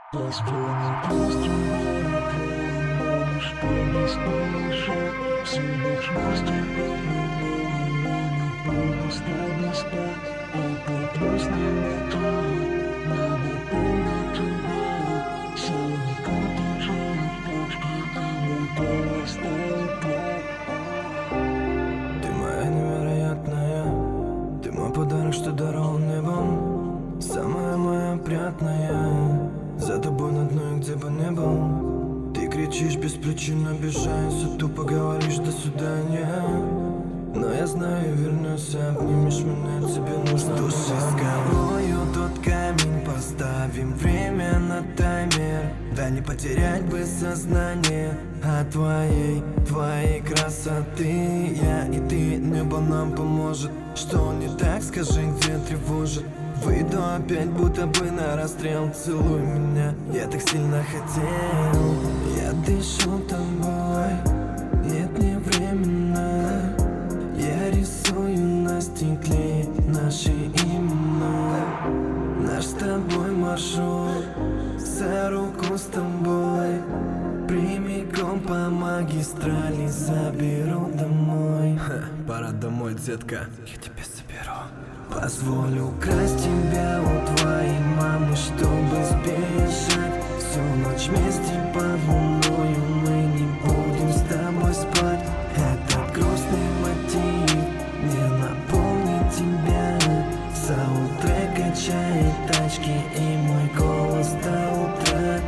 моя невероятная, ты мой подарок, что дарован небом. Самая моя приятная, за тобой на дно и где бы не был. Ты кричишь без причин, обижаешься, тупо говоришь до свидания. Но я знаю, вернусь, обнимешь меня, тебе нужно. Души с головою тот камень, поставим время на таймер. Да не потерять бы сознание от твоей красоты. Я и ты, небо нам поможет. Что не так, скажи, где тревожит. Выйду опять, будто бы на расстрел. Целуй меня, я так сильно хотел. Я дышу тобой, нет, не временно. Я рисую на стекле наши имена. Наш с тобой маршрут, за руку с тобой. Прямиком по магистрали заберу домой. Пора домой, детка, я тебя соберу. Позволю украсть тебя у твоей мамы, чтобы сбежать. Всю ночь вместе под луною мы не будем с тобой спать. Этот грустный мотив не напомнит тебя. Саундтрек качает тачки и мой голос до утра.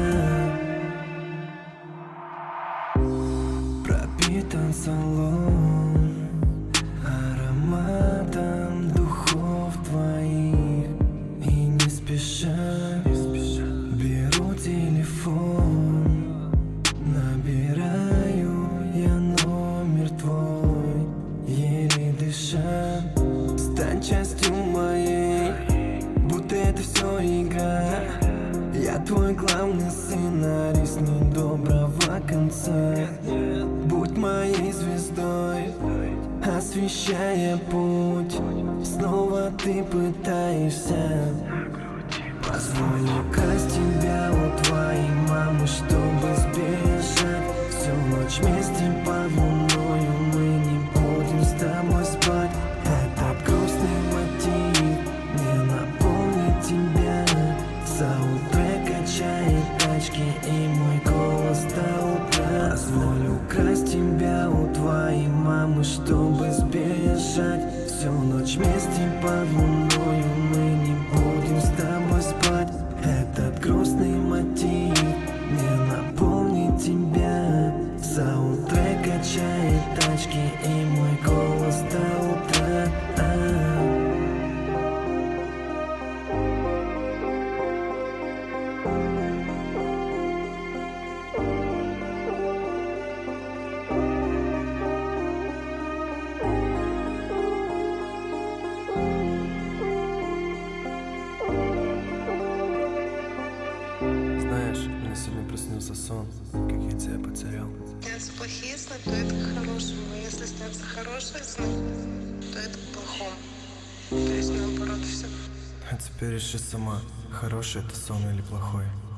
Пропитан салон ароматом духов твоих. И не спеша беру телефон, набираю я номер твой, еле дыша. Стань частью моей, будто это все игра. Я твой главный сценарист недоброго конца. Будь моей звездой, освещая путь. Снова ты пытаешься. Позволю украсть тебя у твоей мамы, чтобы сбежать. Всю ночь вместе под луною мы не будем с тобой спать. Этот грустный мотив не напомнит тебя. Саундтрек качает тачки и мой голос до утра. Позволю украсть тебя у твоей мамы, чтобы сбежать. Всю ночь вместе под луною мы не будем с тобой спать. Этот грустный мотив не напомнит тебя. Саундтрек качает тачки и мой голос до утра. Знаешь, мне сегодня приснился сон, как я тебя потерял. Снятся плохие сны, то это к хорошему. А если снятся хорошие сны, то это к плохому. То есть наоборот все. А теперь реши сама, хороший это сон или плохой.